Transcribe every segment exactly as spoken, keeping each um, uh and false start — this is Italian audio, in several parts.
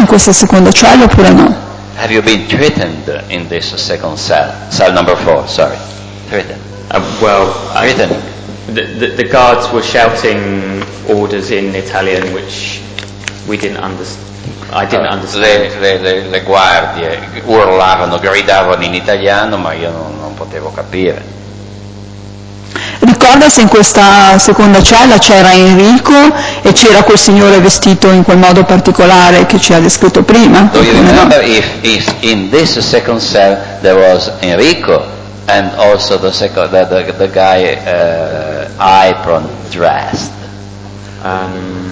questa seconda cella oppure no? Have you been threatened in this second cell? Cell number four, sorry. Threatened. Uh, well, I, Threatening. the, the, the guards were shouting orders in Italian, which we didn't understand. I didn't Uh, understand. le, le, le, le guardie urlavano, gridavano in italiano, ma io non, non potevo capire. Ricorda se in questa seconda cella c'era Enrico e c'era quel signore vestito in quel modo particolare che ci ha descritto prima? Do you remember if, if in this second cell there was Enrico and also the second, the, the, the guy uh, apron dressed? Um,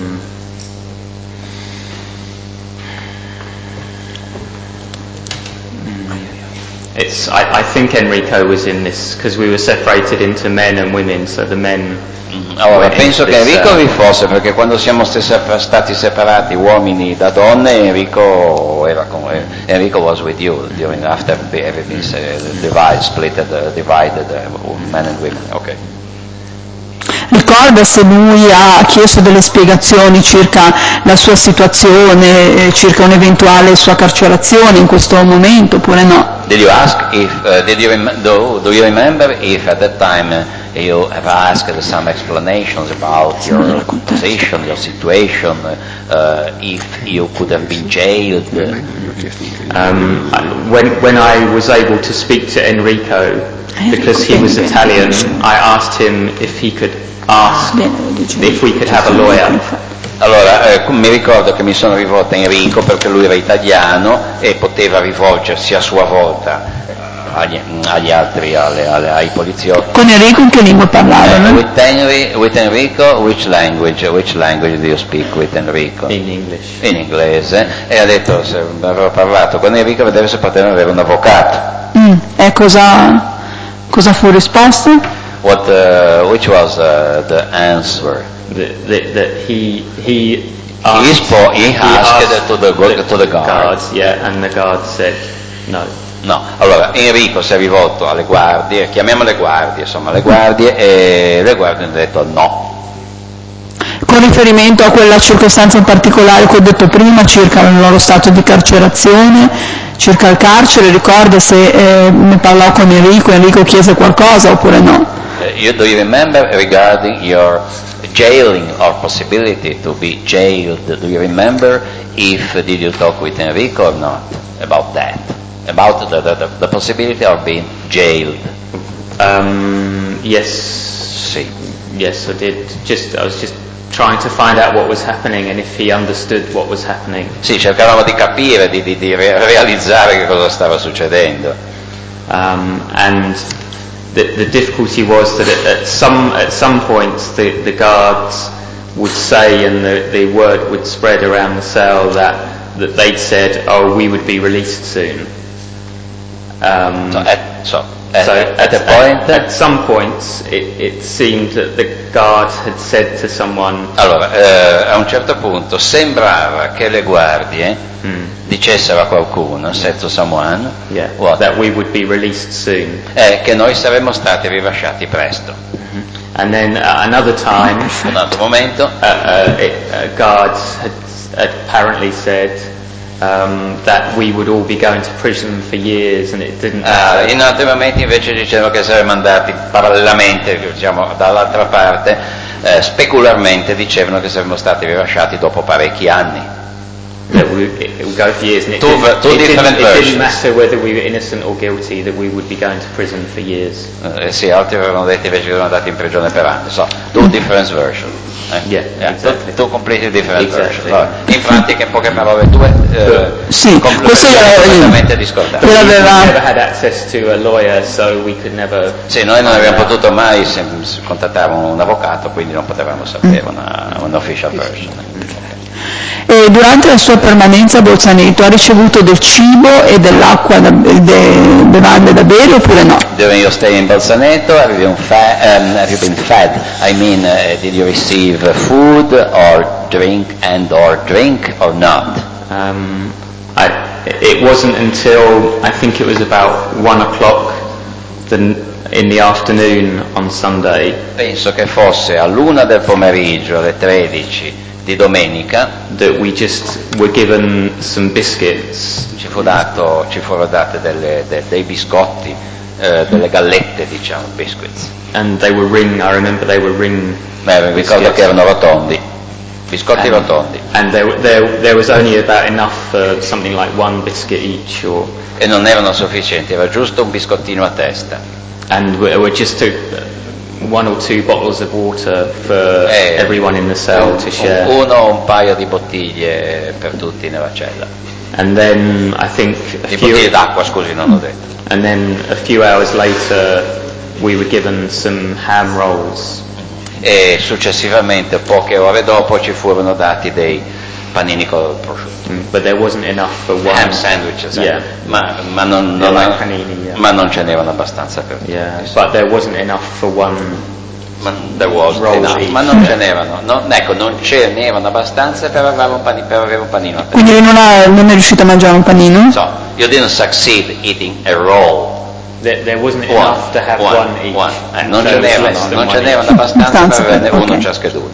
It's. I, I think Enrico was in this because we were separated into men and women. So the men. Allora, penso che Enrico vi fosse, perché quando siamo stati separati uomini da donne, Enrico era con Enrico was with you during after everything divided, split, uh, divided uh, men and women. Okay. Ricorda se lui ha chiesto delle spiegazioni circa la sua situazione, circa un'eventuale sua carcerazione in questo momento oppure no? Did you ask if, uh, did you rem- do, do you remember if at that time uh, you have asked some explanations about your position, your situation, uh, if you could have been jailed? Um, when when I was able to speak to Enrico, because he was Italian, I asked him if he could ask if we could have a lawyer. Allora, eh, mi ricordo che mi sono rivolto a Enrico perché lui era italiano e poteva rivolgersi a sua volta agli, agli altri, alle, alle, ai poliziotti. Con Enrico in che lingua parlavano? Uh, with, Henry, with Enrico, which language, which language do you speak with Enrico? In English. In inglese. E ha detto, se avevo parlato con Enrico, vedere se potevano avere un avvocato. Mm, e cosa, cosa fu risposto? What, uh, which was uh, the answer? That, that, that he he asked, he, spo- he, he asked, asked to the, the, to the guard. guards, yeah, and the guard said no. No, allora Enrico si è rivolto alle guardie, chiamiamole guardie, insomma le guardie, e le guardie hanno detto no. Con riferimento a quella circostanza in particolare che ho detto prima circa il loro stato di carcerazione, circa il carcere, ricorda se eh, ne parlò con Enrico, Enrico chiese qualcosa oppure no? Uh, you, do you remember regarding your jailing or possibility to be jailed, do you remember if uh, did you talk with Enrico or not about that? About the, the, the possibility of being jailed? Um, yes. Sì. Yes, I did. Just I was just trying to find out what was happening and if he understood what was happening. Sì, cercavamo di capire, di, di, di realizzare che cosa stava succedendo. Um, and the, the difficulty was that at, at some at some points the, the guards would say, and the, the word would spread around the cell that that they'd said, "Oh, we would be released soon." Um, so, at, so, at, so at, at, a point, at, at some points it, it seemed that the guard had said to someone. Allora, eh, a un certo punto sembrava che le guardie hmm. dicessero a qualcuno, said to someone, yeah, what? That we would be released soon. Eh, che noi saremmo stati rilasciati presto. Mm-hmm. And then uh, another time, un altro momento, uh, uh, it, uh, guards had, had apparently said um, that we would all be going to prison for years, and it didn't. Uh, in altri momenti invece dicevano che saremmo andati parallelamente, diciamo dall'altra parte, eh, specularmente dicevano che saremmo stati rilasciati dopo parecchi anni. That we, it would go for years, and it, two, didn't, two it, different didn't, it versions. didn't matter whether we were innocent or guilty, that we would be going to prison for years. Eh, sì, altri avevano detto invece che erano andati in prigione per anni. So, two different versions. Eh? Yeah, yeah, exactly. two, two completely different Exactly. versions. Allora, in pratica, in poche parole, due eh, sì, completamente discordanti. We never had access to a lawyer, so we could never. Sì, noi non abbiamo potuto mai contattare un avvocato, quindi non potevamo sapere una, un official version. E durante la sua permanenza a Bolzaneto ha ricevuto del cibo e dell'acqua da, de, bevande da bere oppure no? During your stay in Bolzaneto, have you been fed? Um, have you been fed? I mean, uh, did you receive food or drink and or drink or not? Um, I, it wasn't until I think it was about one o'clock the, in the afternoon on Sunday. Penso che fosse all'una del pomeriggio, alle tredici di domenica that we just were given some biscuits. Ci fu dato, ci furono date delle, de, dei biscotti, eh, delle gallette, diciamo, biscuits. And they were ring, I remember they were ring. Beh, ricordo che erano rotondi, biscotti and, rotondi. And there, there, there was only about enough for something like one biscuit each, or. E non erano sufficienti, era giusto un biscottino a testa. And we, we just took one or two bottles of water for eh, everyone in the cell un, to share. Uno o un paio di bottiglie per tutti nella cella. And then I think a di few, bottiglie d'acqua, scusi, non ho detto. And then a few hours later we were given some ham rolls. E successivamente, poche ore dopo, ci furono dati dei panini col prosciutto. Mm, but there wasn't enough for one. Ham sandwiches, yeah. ma, ma, non, non, like panini, yeah. ma non ce n'erano abbastanza per tutti. Yeah, but there wasn't enough for one. Ma, there was enough, ma non ce n'erano, no, ecco, non ce n'erano abbastanza per avere un panino, per avere un panino a testa. Quindi non, ha, non è riuscito a mangiare un panino? So, you didn't succeed eating a roll. There, there wasn't one, enough to have one, one each. One. Eh, non so ce n'erano, non ce n'erano abbastanza per averne uno ciascheduno.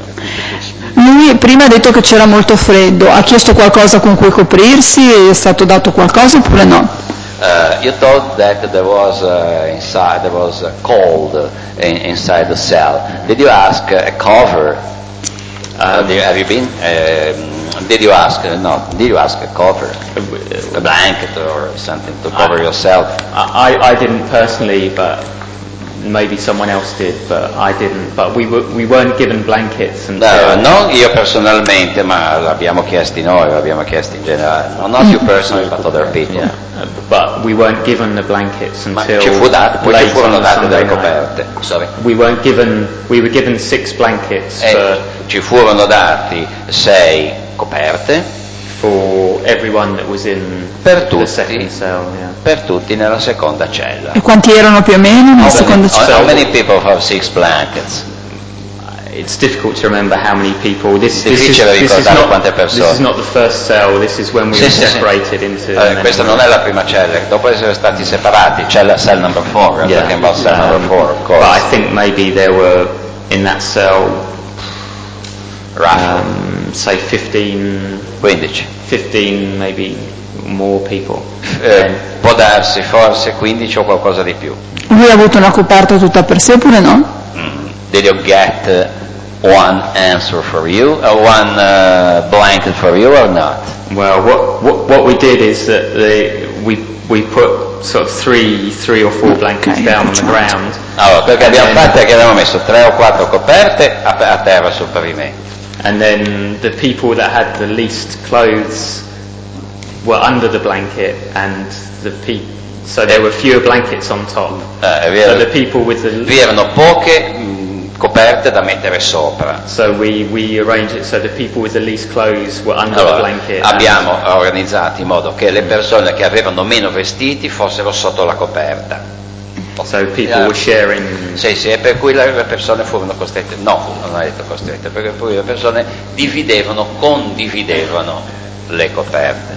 Lui prima ha detto che c'era molto freddo, ha chiesto qualcosa con cui coprirsi, è stato dato qualcosa oppure no? Uh, you thought that there was uh, inside there was uh, cold in, inside the cell. Did you ask uh, a cover? Uh, did you, have you been? Uh, did you ask? Uh, no. Did you ask a cover, a blanket or something to cover I, yourself? I, I didn't personally, but maybe someone else did, but I didn't. But we were, we weren't given blankets. And no, non io personalmente, ma l'abbiamo chiesti noi, l'abbiamo chiesto in generale. No, not you personally, but other people. Yeah. But we weren't given the blankets Ma until ci fu dat- poi ci furono date delle night. coperte. Sorry. We weren't given. We were given six blankets E for, ci furono dati sei coperte for everyone that was in per the tutti, second cell. Yeah. per tutti nella seconda cella. E quanti erano più o meno nella How seconda many, cella? how many people have six blankets? It's difficult to remember how many people. This, this, is, Difficile this, is ricordare not, quante this persone. is not the first cell. This is when we Sì, were sì, sì. separated into. Eh, many questa non more. è la prima cella, dopo essere stati separati, cella cell number four, we're Yeah. talking about cell Um, number four, of course. But I think maybe there were in that cell, Roughly. um, say fifteen, quindici. fifteen maybe more people. Eh, And può darsi forse quindici o qualcosa di più. Lui ha avuto una coperta tutta per sé oppure no? Mm. Did you get uh, one answer for you, uh, one uh, blanket for you or not? well, what, what what we did is that the, we we put sort of three three or four blankets Okay, down on the facciamo. ground. Allora, quel che And abbiamo then- fatto è che abbiamo messo tre o quattro coperte a, a terra sul pavimento. And then the people that had the least clothes were under the blanket, and the people. So there were fewer blankets on top. Eh, vi, So er- the people with the. vi erano poche mh, coperte da mettere sopra. So we, we arranged it so the people with the least clothes were under the Allora, blanket. abbiamo organizzato in modo che le persone che avevano meno vestiti fossero sotto la coperta. and so people Yeah. were sharing. Sì, sì, e per cui le le persone furono costrette, no, non ho detto costrette, perché poi le persone dividevano, condividevano le coperte.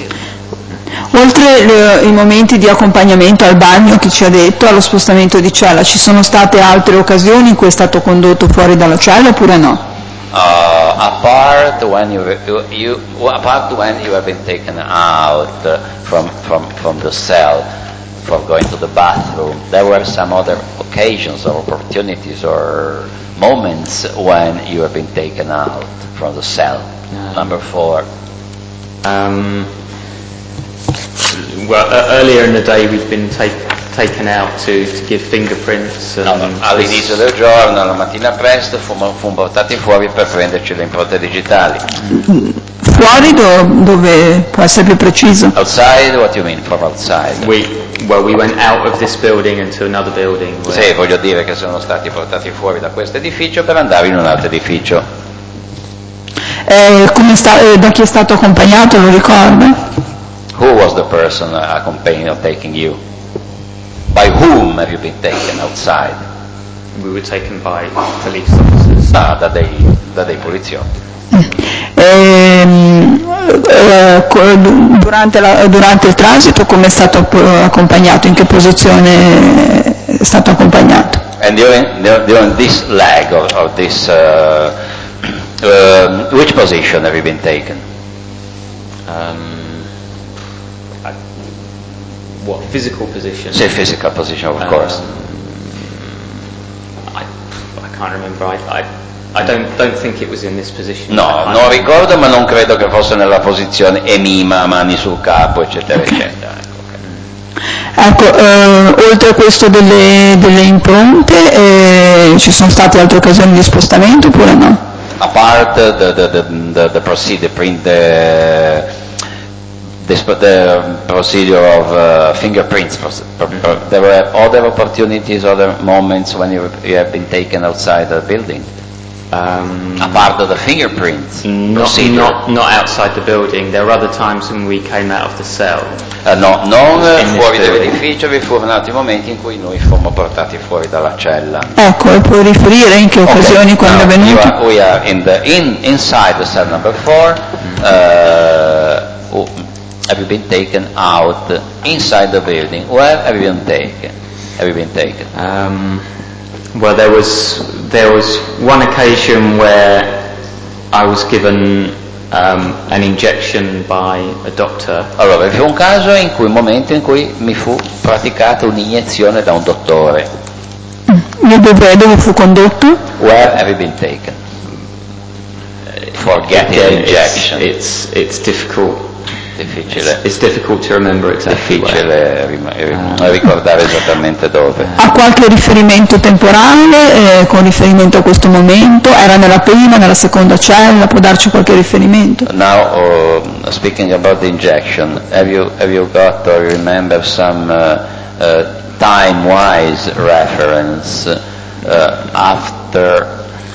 Oltre le- i momenti di accompagnamento al bagno che ci ha detto, allo spostamento di cella, ci sono state altre occasioni in cui è stato condotto fuori dalla cella oppure no? Uh, apart when you, you, you apart when you have been taken out uh, from, from, from the cell for going to the bathroom, there were some other occasions or opportunities or moments when you have been taken out from the cell. Yeah. Number four. Um, well, uh, earlier in the day we'd been take, taken out to, to give fingerprints. And No, all'inizio del giorno, la mattina presto, fummo, fummo portati fuori per prenderci le impronte digitali. Fuori do- dove può essere più preciso? Outside, what do you mean from outside? we well we went out of this building into another building. Where, Sì, voglio dire che sono stati portati fuori da questo edificio per andare in un altro edificio. Eh, come sta- eh, da chi è stato accompagnato, lo ricorda? Who was the person uh, accompanying or taking you? By whom have you been taken outside? we were taken by police officers. Ah, da dei, da dei poliziotti. Ehm, eh, co- durante, la- durante il transito come è stato eh, accompagnato? In che posizione è stato accompagnato? And during, during this leg of, of this uh, Uh, which position have you been taken? Um, I, what physical position? Say physical position, of um, course. I, I can't remember. I, I, I don't, don't think it was in this position. No, non ricordo, ma non credo che fosse nella posizione emima, mani sul capo, eccetera, eccetera. Ecco, eh, oltre a questo delle, delle impronte, eh, ci sono state altre occasioni di spostamento oppure no? Apart the the the the, the procedure, print the the, the procedure of uh, fingerprints. Mm-hmm. There were other opportunities, other moments when you, you have been taken outside the building. Um, Apart of the fingerprints not, not, not outside the building. There were other times when we came out of the cell. Uh, no, non fuori dall'edificio, vi furono altri momenti in cui noi fummo portati fuori dalla cella. Ecco, e puoi riferire in che occasioni, okay. quando Now, è venuto? Are, we are in the, in, inside the cell number four. Uh, oh, have you been taken out inside the building? Where have you been taken? Have you been taken? Um, well, there was there was one occasion where I was given um, an injection by a doctor. Allora, vi fu un caso in cui un momento in cui mi fu praticata un'iniezione da un dottore. Mm. Dove, dove fu condotto? Where have you been taken? For getting yeah, an injection. It's, it's, it's difficult. Difficile. It's, it's difficult to remember exactly. Difficile rim- uh, ricordare esattamente dove. Ha qualche riferimento temporale eh, con riferimento a questo momento? Era nella prima, nella seconda cella? Può darci qualche riferimento? Now, uh, speaking about the injection, have you have you got or remember some uh, uh, time-wise reference uh, after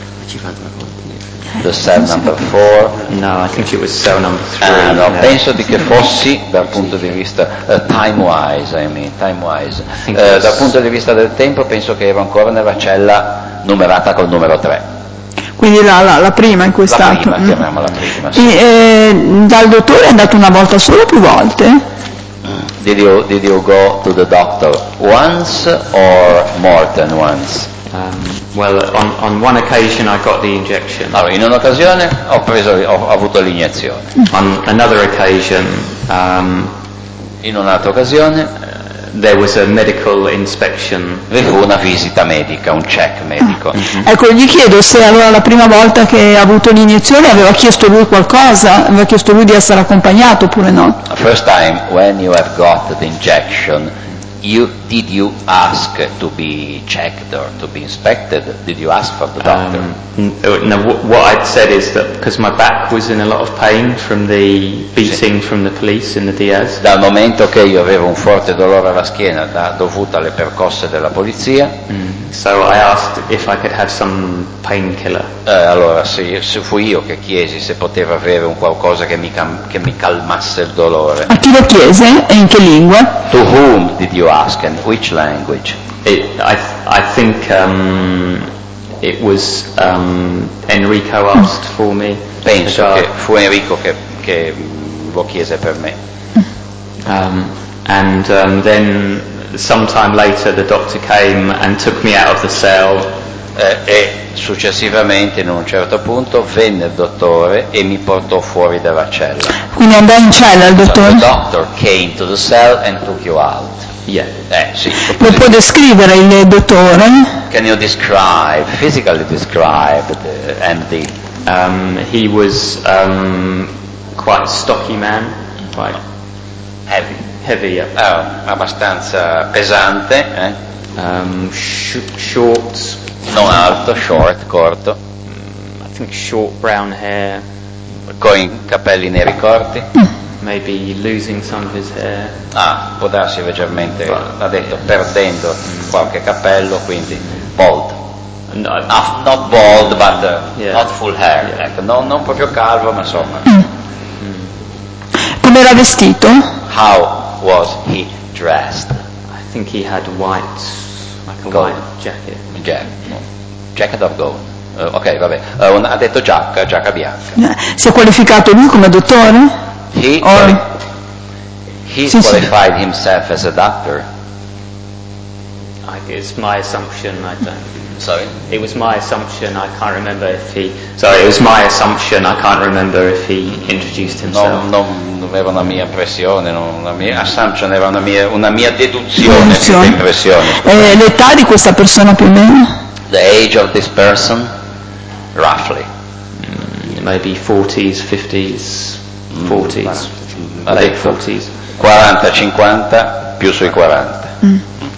the cell number four? No, I think it was cell number three. Ah, no, yeah. penso di che fossi dal punto di vista uh, time-wise, I mean, time-wise. Uh, was... Dal punto di vista del tempo penso che ero ancora nella cella numerata col numero tre. Quindi la, la, la prima in cui è La stato? prima, mm. chiamiamola prima. Sì. E, eh, dal dottore è andato una volta solo o più volte? Did you, did you go to the doctor once or more than once? Um, well, on, on one occasion I got the injection. Allora, in un'occasione ho, preso, ho, ho avuto l'iniezione. On another occasion, um, in un'altra occasione, uh, there was a medical inspection. Vi fu una visita medica, un check medico. Mm-hmm. Ecco, gli chiedo se allora la prima volta che ha avuto l'iniezione aveva chiesto lui qualcosa, aveva chiesto lui di essere accompagnato oppure no? First time when you have got the injection, you did you ask to be checked or to be inspected? Did you ask for the doctor? Um, no, what I'd said is that because my back was in a lot of pain from the beating sì. from the police in the Diaz. Dal momento che io avevo un forte dolore alla schiena da, dovuto alle percosse della polizia. Mm. So I asked if I could have some painkiller. Eh, allora sì, se fu io che chiesi se poteva avere un qualcosa che mi, cam- che mi calmasse il dolore. A chi lo chiese e in che lingua? To whom did you ask and which language? It, I, I think um, it was um, Enrico asked for me. Penso che fu Enrico che, che lo chiese per me. Um, and um, then sometime later the doctor came and took me out of the cell. Eh, e successivamente in un certo punto venne il dottore e mi portò fuori dalla cella. Quindi andò in cella il dottore? So the doctor came to the cell and took you out. Yeah. Eh, sì. Lo può descrivere il dottore? Can you describe, physically describe the M D? Um, he was um, quite a stocky man, quite heavy. Heavy, yeah. Oh, abbastanza pesante, eh? Um, sh- short. Non alto, short, corto. I think short brown hair. Con i capelli neri corti. Maybe losing some of his hair. Ah, può darsi leggermente, ha detto, perdendo mm. qualche capello, quindi bald. No, ah, not bald, but uh, yeah. not full hair. Yeah. Ecco, non, non proprio calvo, ma insomma. Mm. Come era vestito? How was he dressed? I think he had white, like a gold. white jacket. Jack, no. Jacket of gold. Uh, ok, vabbè. Uh, un, ha detto giacca, giacca bianca. Si è qualificato lui come dottore? He, Or... quali- he sì, qualified sì. himself as a doctor. I It's my assumption, I don't. Sorry? It was my assumption, I can't remember if he... Sorry, it was my assumption, I can't remember if he introduced himself. Non, non era una mia impressione, non una mia assumption, era una mia, una mia deduzione, Deduzione. più che impressione. Eh, l'età di questa persona più o meno? The age of this person, roughly. Mm, maybe forties, fifties, forties, Mm, late forties. quaranta cinquanta, più sui quaranta. Mm.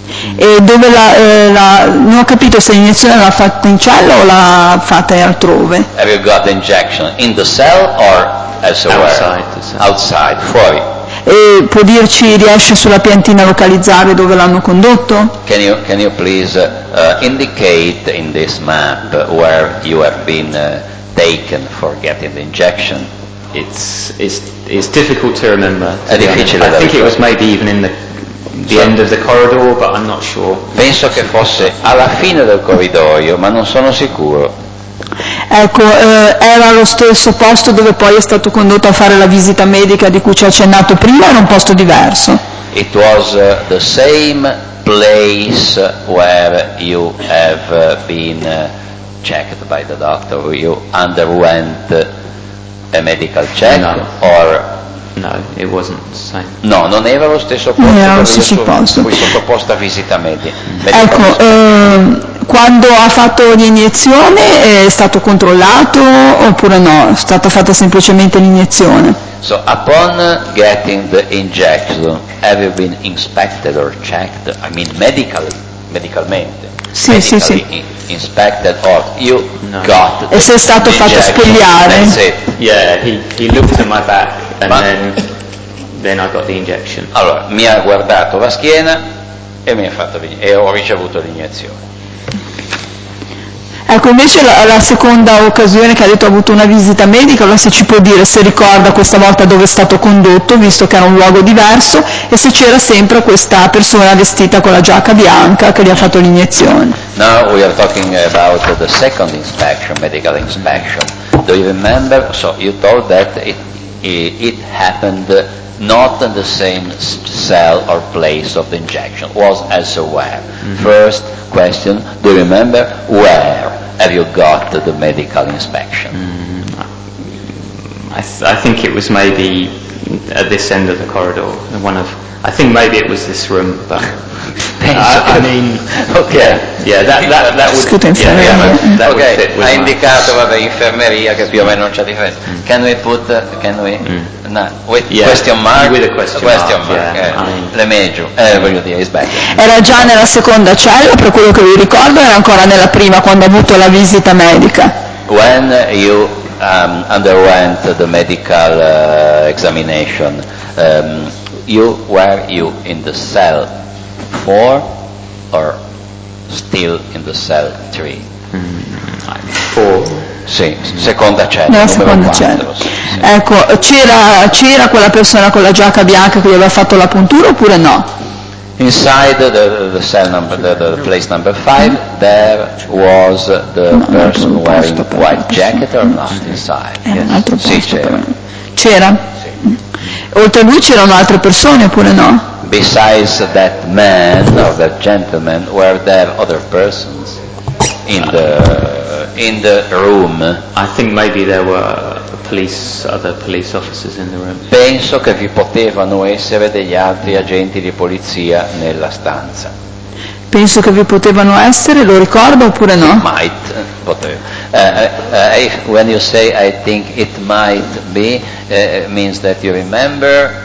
E dove la, eh, la, non ho capito se l'iniezione l'ha fatta in cella o l'ha fatta altrove? Have you got the injection in the cell or elsewhere? Outside the cell. Outside, fuori. E può dirci, riesce sulla piantina a localizzare dove l'hanno condotto? Can you, can you please uh, indicate in this map where you have been uh, taken for getting the injection? It's, it's, it's difficult to remember. To È difficile I da think it was ricordare. maybe even in the, the end of the corridor, but I'm not sure. Penso che fosse alla fine del corridoio, ma non sono sicuro. Ecco, eh, era lo stesso posto dove poi è stato condotto a fare la visita medica di cui ci ha accennato prima, o era un posto diverso? It was uh, the same place where you have uh, been uh, checked by the doctor, where you underwent uh, a medical check, No. or No, it wasn't the same. no, non era lo stesso posto Non era lo dove io stesso so- posto. fui sottoposta a visita medica. Ecco, ehm, quando ha fatto l'iniezione è stato controllato oppure no? È stata fatta semplicemente l'iniezione? So upon getting the injection, have you been inspected or checked? I mean medical, medicalmente. Sì, sì, sì. medically in- inspected or you No. got the E se è stato fatto injection, spogliare? that's it. Yeah, he, he looked at my back and Ma- then then I got the injection. Allora, mi ha guardato la schiena e mi ha fatto l'in- e ho ricevuto l'iniezione. Ecco, invece la, la seconda occasione che ha detto ha avuto una visita medica, allora se ci può dire se ricorda questa volta dove è stato condotto, visto che era un luogo diverso, e se c'era sempre questa persona vestita con la giacca bianca che gli ha fatto l'iniezione. Now we are talking about the second inspection, medical inspection. Do you remember? So you told that it, it happened not in the same s- cell or place of the injection, was elsewhere. Mm-hmm. First question, do you remember where have you got the medical inspection? I, th- I think it was maybe at this end of the corridor. One of, I think maybe it was this room, but I, I mean, Okay. yeah, that that that would, Scusa, yeah, yeah, infermiere. that would Ok, fit with ha my- indicato vabbè, infermeria che più o meno non c'è differenza. Can we put, uh, can we, no, with Yeah, question mark? with a question mark, mark, yeah, eh, I mean- le meglio, eh, voglio dire, is better. Era già nella seconda cella, per quello che vi ricordo, era ancora nella prima quando ha avuto la visita medica. When you um, underwent the medical uh, examination, um, you were you in the cell four or still in the cell three? Four. Sì, seconda cella, Nella numero seconda quattro. cella. Sì, sì. Ecco, c'era, c'era quella persona con la giacca bianca che gli aveva fatto la puntura oppure no? Inside the, the cell number, the, the place number five, there was the No, person un altro wearing posto per white la jacket or not inside? Era un altro Sì, posto c'era. però. C'era? Oltre a lui c'erano altre persone oppure no? Besides that man or that gentleman, were there other persons in the in the room? I think maybe there were police, other police officers in the room. Penso che vi potevano essere degli altri agenti di polizia nella stanza. Penso che vi potevano essere, lo ricordo oppure no? Might, uh, poteva. Uh, uh, if, when you say I think it might be, uh, means that you remember.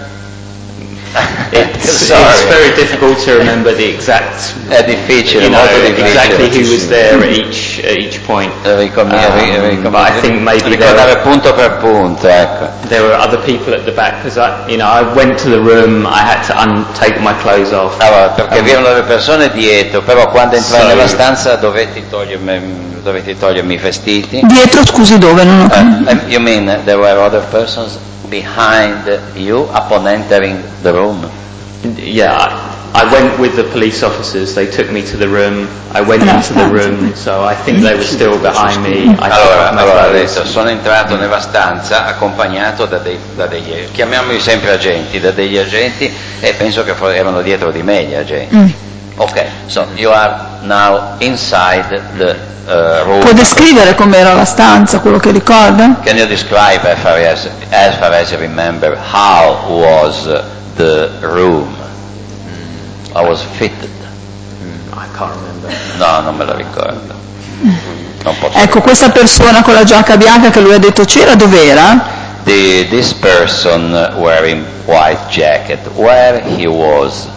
It's, Sorry. it's very difficult to remember the exact, È difficile, you know, molto difficile. exactly who was there at each at each point. Eh, ricom- Um, ricom- but I think maybe there ricordare were, punto per punto, ecco. there were other people at the back because I, you know, I went to the room. I had to un- take my clothes off. Allora, perché Um, vi erano le persone dietro, però quando entrai So- nella stanza dovetti togliermi, dovetti togliermi i vestiti. Dietro, scusi, dove? Non ho capito. Uh, you mean there were other persons behind you upon entering the room? Yeah, I, I went with the police officers. They took me to the room. I went No, into the stanza. room, so I think they were still behind me. I took Allora, off my allora clothes. adesso sono entrato nella stanza accompagnato da, dei, da degli, chiamiamoli sempre agenti, da degli agenti e penso che fo- erano dietro di me gli agenti. Mm. Okay, so you are now inside the uh, room. Può descrivere com'era la stanza, quello che ricorda? Can you describe, as far as, as far as you remember, how was the room? How was fitted? I can't remember. No, non me la ricordo. Non posso Ecco, questa persona con la giacca bianca che lui ha detto c'era, dov'era? The, this person wearing white jacket, where he was?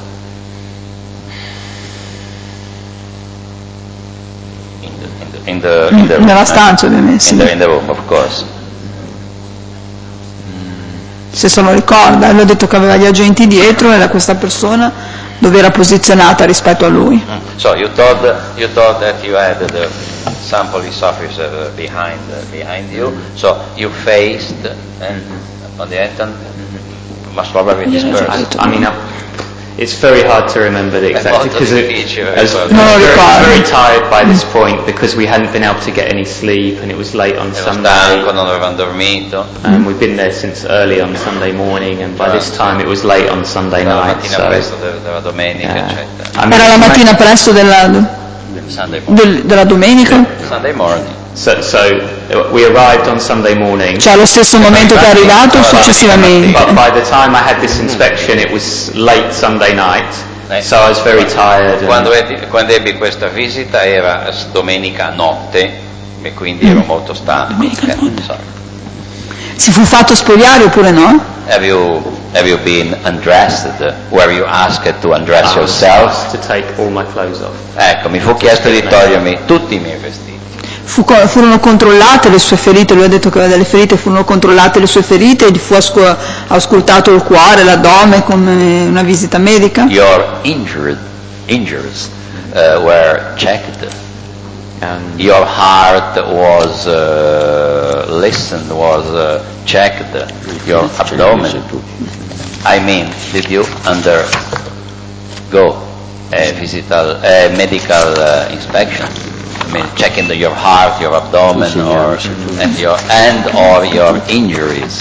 In the, in the, in the room, Nella stanza, eh? ovviamente, sì. In the, in the room, of course. Se se lo ricorda, lui ha detto che aveva gli agenti dietro, era questa persona dove era posizionata rispetto a lui. Mm. So you thought, you thought that you had the, some police officer behind, uh, behind you, so you faced and on the entrance, most probably this person. I, I mean, I, it's very hard to remember the exact because it, as, No, I was very, ricordo. very tired by this point because we hadn't been able to get any sleep and it was late on Ero Sunday. stanco, non avevamo dormito. Um, we've been there since early on Sunday morning, and by this time it was late on Sunday Era la night. mattina So, presto de- della domenica, yeah. eccetera. I mean, Era la mattina presto della, Sunday morning. del- della domenica? Sunday morning. So, so uh, we arrived on Sunday morning. Cioè allo stesso momento che è arrivato o successivamente? But by the time I had this inspection, it was late Sunday night, so I was very tired. Quando ebbi, quando ebbi questa visita era s- domenica notte e quindi ero molto stanco. Domenica Eh, notte. so. Si fu fatto spogliare oppure no? Have you have you been undressed? Were you asked to undress I was yourself? asked to take all my clothes off. Ecco, mi fu chiesto di togliermi tutti i miei vestiti. Fu co- furono controllate le sue ferite, lui ha detto che aveva delle ferite, furono controllate le sue ferite e gli fu asco- auscultato il cuore, l'addome come una visita medica? Your injured injuries uh, were checked. Um, Your heart was uh, listened, was uh, checked. Your abdomen. I mean, did you undergo a physical, a medical uh, inspection? I mean, checking the, your heart, your abdomen, or and your and or your injuries.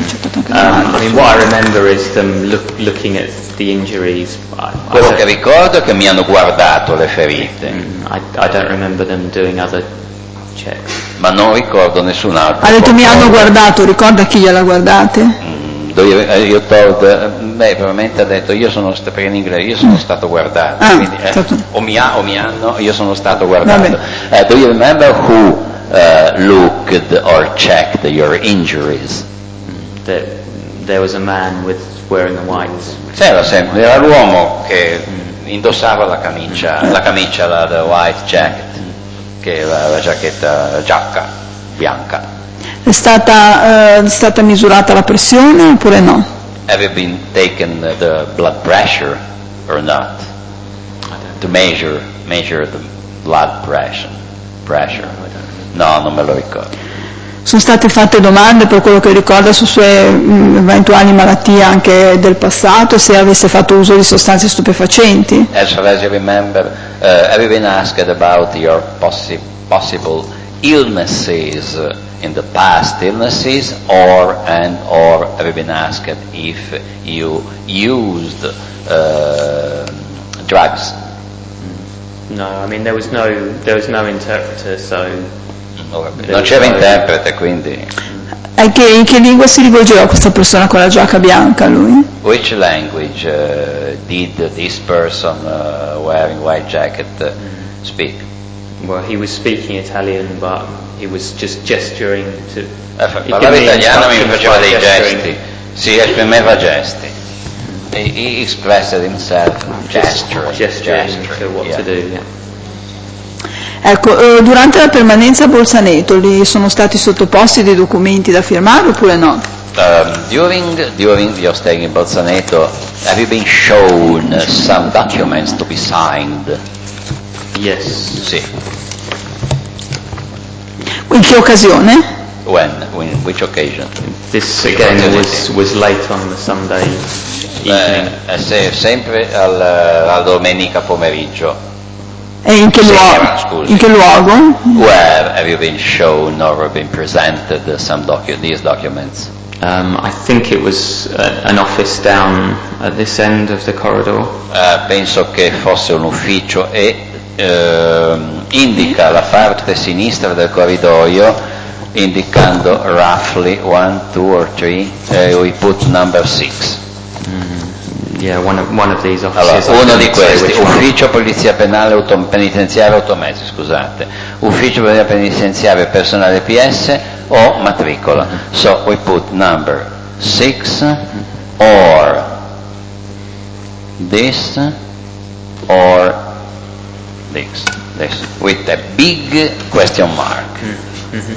um, I mean, what I remember is them look, looking at the injuries. I, I, Quello che don't, ricordo è che mi hanno guardato le ferite, mm, I, I don't remember them doing other checks. ma non ricordo nessun altro. Ha detto mi hanno controllo. guardato, ricorda chi gliela guardate? Mm, do you- eh, io told, eh, beh, probabilmente ha detto io sono sta- perché in inglese io sono stato guardato, Ah, quindi, eh, certo. o, mi ha, o mi hanno, io sono stato guardato. Vabbè. Eh, do you remember who uh, looked or checked your injuries? There, there was a man with wearing a white. C'era sempre, era l'uomo che indossava la camicia, la camicia, la, la white jacket, che è la, la giacchetta, la giacca bianca. È stata, eh, è stata misurata la pressione oppure no? Have you been taken the blood pressure or not? To measure, measure the blood pressure. pressure. No, non me lo ricordo. Sono state fatte domande per quello che ricorda su sue mh, eventuali malattie anche del passato, se avesse fatto uso di sostanze stupefacenti. As far as you remember, uh, have you been asked about your possi- possible illnesses uh, in the past, illnesses, or and or have you been asked if you used uh, drugs? No, I mean there was no there was no interpreter, so Non c'era interprete, quindi. E che, in che lingua si rivolgeva questa persona con la giacca bianca lui? Which language uh, did this person uh, wearing white jacket uh, speak? well he was speaking Italian, but he was just gesturing to. Eh, fa- he parlava gave me italiano, mi instructions faceva by dei gesturing. gesti, si esprimeva gesti. He, he expressed himself gesturing, gesturing to what yeah. to do. Yeah. Ecco, eh, durante la permanenza a Bolzaneto gli sono stati sottoposti dei documenti da firmare oppure no? Um, during, during your stay in Bolzaneto, have you been shown uh, some documents to be signed? Yes. Sì. In che occasione? When? When? Which occasion? This again was was late on the Sunday evening. Eh, se- sempre al, alla domenica pomeriggio. E in che, Sera, luogo? scusi. In che luogo? Where have you been shown or been presented some docu- these documents? Um, I think it was uh, an office down at this end of the corridor. Uh, penso che fosse un ufficio e uh, indica la parte sinistra del corridoio, indicando roughly one, two or three. Uh, we put number six. Mm, yeah, one of, one of these offices. Allora, uno di questi, ufficio polizia penale autom- penitenziaria automezzi, scusate, ufficio polizia penitenziaria personale P S o matricola. Mm-hmm. So we put number six or this or this, this with a big question mark. Mm-hmm.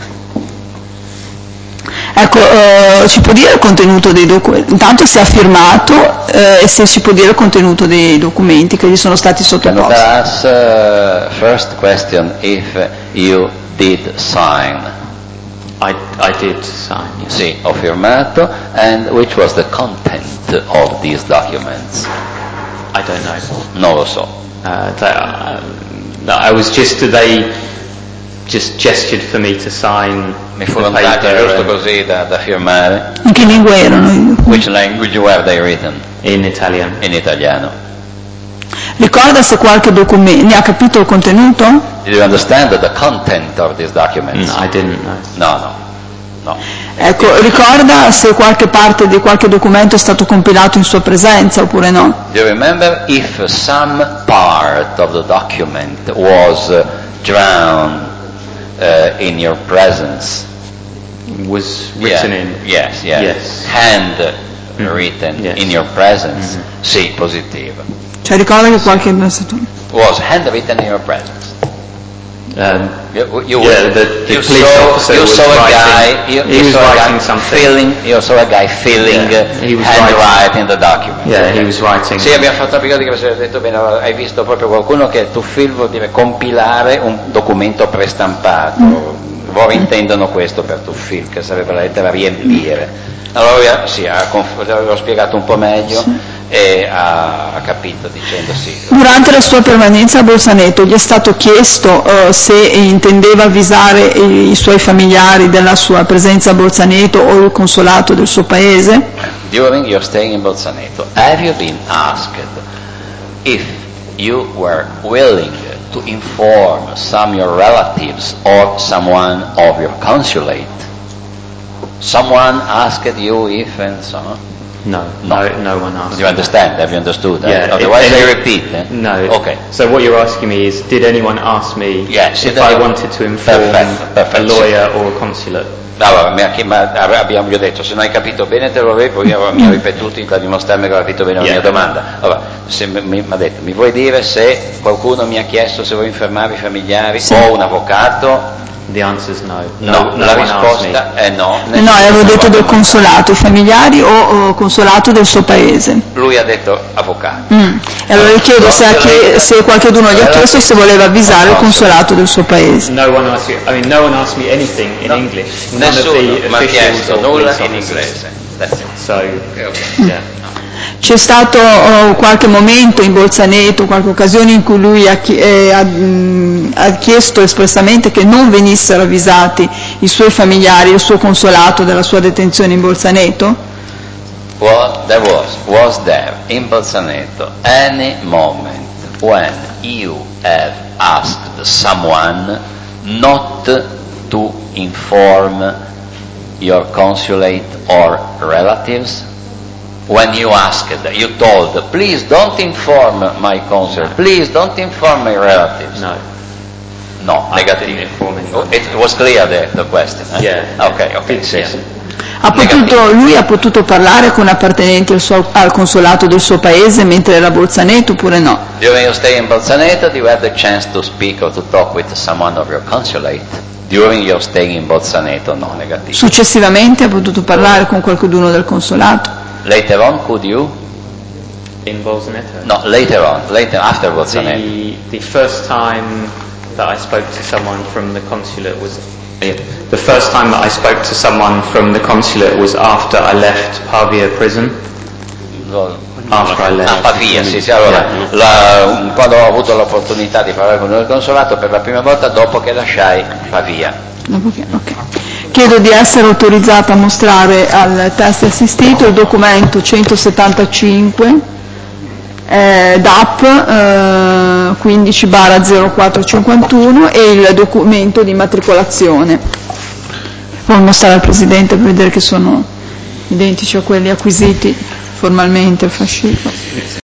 Ecco, eh, ci può dire il contenuto dei documenti? Intanto se ha firmato eh, e se ci può dire il contenuto dei documenti che gli sono stati sottoposti. Can you ask, uh, first question if you did sign? I, I did sign, yes. Sì, ho firmato. And which was the content of these documents? I don't know. Non lo so. Uh, that, uh, I was just, they just gestured for me to sign. Mi furono dati giusto così da, da firmare. In che lingua erano i documenti? Which language were they written? In Italian. In italiano. Ricorda se qualche documento, ne ha capito il contenuto? Did you understand the content of these documents? No, I didn't know. No, no, no. Ecco, ricorda se qualche parte di qualche documento è stato compilato in sua presenza oppure no? Do you remember if some part of the document was uh, drawn uh, in your presence? Was written yeah. in? Yes, yes. Yes. Hand Mm-hmm. written yes. in your presence? Mm-hmm. Sì, positivo. Cioè ricorda che qualche è stato... Was handwritten in your presence? Um, You, you, yeah, the, the you police saw, officer you was saw a writing, guy. You, he you was saw a writing guy something. filling. You saw a guy filling, Yeah, he was handwriting the document. Yeah, he was writing. Sì, abbiamo fatto una che avete detto bene. Hai visto proprio qualcuno che to fill vuol dire compilare un documento prestampato. Mm. Loro intendono questo per to fill, che sarebbe la lettera riempire. Allora sì, ha conf- l'ho spiegato un po' meglio. Sì. E ha, ha capito dicendo sì. Durante la sua permanenza a Bolzaneto gli è stato chiesto uh, se intendeva avvisare i, i suoi familiari della sua presenza a Bolzaneto o il consolato del suo paese? During your stay in Bolzaneto, have you been asked if you were willing to inform some your relatives or someone of your consulate? Someone asked you if and so on? No, no, no, no one asked. Do you understand? Have you understood? Yeah. Uh, otherwise, it, I repeat. Eh? No. Okay. So what you're asking me is, did anyone ask me yes, if I wanted to inform perfetto, perfetto, a lawyer sì. or a consulate? Allora, mi ha, ma abbiamo gli ho detto, se non hai capito bene te lo avevo, mi ha ripetuto per dimostrarmi che ho capito bene la yeah. mia domanda. Allora, se mi, mi ha detto, mi vuoi dire se qualcuno mi ha chiesto se vuoi infermare i familiari sì. o un avvocato? The answer is no. No, no, no la risposta è no. No, avevo detto del consolato, i familiari o, o consolato del suo paese. Lui ha detto avvocato. Mm. E allora gli chiedo se, chie- se qualcuno gli ha chiesto se voleva avvisare il consolato del suo paese. No one asked you, I mean, no one asked me anything in no. English. None Nessuno mi ha chiesto nulla in inglese. So, yeah. C'è stato oh, qualche momento in Bolzaneto, qualche occasione in cui lui ha, eh, ha, mh, ha chiesto espressamente che non venissero avvisati i suoi familiari, il suo consolato della sua detenzione in Bolzaneto? Well, there was, was there in Bolzaneto any moment when you have asked someone not to inform your consulate or relatives? When you asked, you told, please don't inform my consul, please don't inform my relatives. No. No, I negative. Oh, it was clear the, the question. Eh? Yeah. Ok, ok. Sì, yeah. sì. Ha potuto, lui ha potuto parlare con appartenenti al, suo, al consolato del suo paese mentre era a Bolzaneto oppure no? During your stay in Bolzaneto, do you have the chance to speak or to talk with someone of your consulate? During your stay in Bolzaneto, no, negativo. Successivamente ha potuto parlare con qualcuno del consolato? Later on, could you? In Bolzaneto? No, later on, later, after Bolzaneto. The, the first time that I spoke to someone from the consulate was, the first time that I spoke to someone from the consulate was after I left Pavia prison. No. After I left. A Pavia, sì, sì, allora, yeah. la, quando ho avuto l'opportunità di parlare con il consolato per la prima volta dopo che lasciai Pavia. Okay. Chiedo di essere autorizzata a mostrare al test assistito il documento centosettantacinque eh, D A P eh, quindici barra zero quattro cinquantuno e il documento di immatricolazione. Può mostrare al Presidente per vedere che sono identici a quelli acquisiti formalmente al fascicolo.